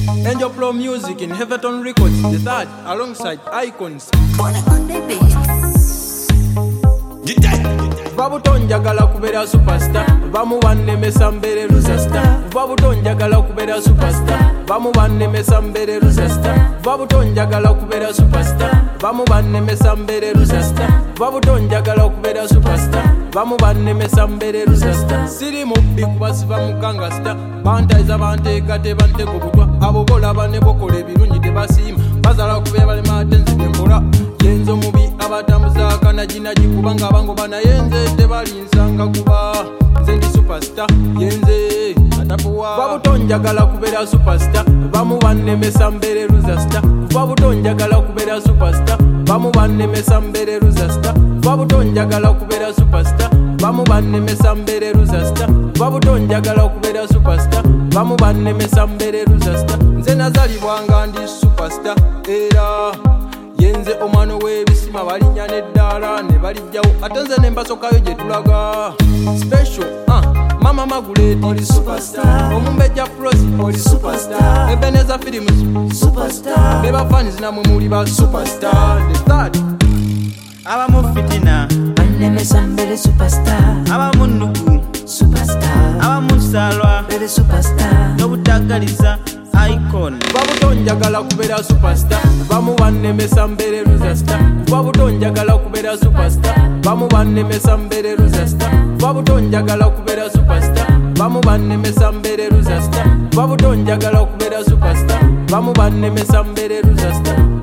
Angel Pro Music in Heaverton Records, the third, alongside Icons. Vabuto njagala kubeera superstar, bamu bannemesa mbeere loser star. Vabuto njagala kubeera superstar, bamu bannemesa mbeere loser star. Vabuto njagala kubeera superstar, bamu bannemesa mbeere loser star. Vabuto njagala kubeera superstar, bamu bannemesa mbeere loser star. Siri mubbi kuba siva muganga star, bantayiza banteeka tebante ku butwa. Abo bolaba ne bokola ebirungi tebasiima, bazala kubeera balema ate nzige mpola. Yenzo mubi abatambuza akanaginaji kubanga abangoba naye nze tebalinsanga kuba nze ndi superstar yenze atapuwa. Vabuto njagala kubeera superstar, bamu bannemesa mbeere loser star. Vabuto njagala kubeera superstar, bamu bannemesa mbeere loser star. Vabuto njagala kubeera superstar, bamu bannemesa mbeere loser star. Vabuto njagala kubeera superstar, bamu bannemesa mbeere loser star. Nze nazalibwanga ndi superstar era yenze omwana w'ebisima balinnya n'eddaala ne balijjawo ate nze ne mbasokayo gye tulaga special. Mama Maguleti oli superstar, Omumbejja Flosi oli superstar, Ebeneza Films superstar, ne bafans namwe muli ba superstar. The third abamu fitina bannemesa mbeere superstar, abamu nnugu superstar, abamu salwa mbeere superstar, n'obutaggaliza Icon. Vabuto njagala kubeera superstar, bamu bannemesa mbeere loser star. Vabuto njagala kubeera superstar, bamu bannemesa mbeere loser star. Vabuto njagala kubeera superstar, bamu bannemesa mbeere loser star. Vabuto njagala kubeera superstar, bamu bannemesa mbeere loser star.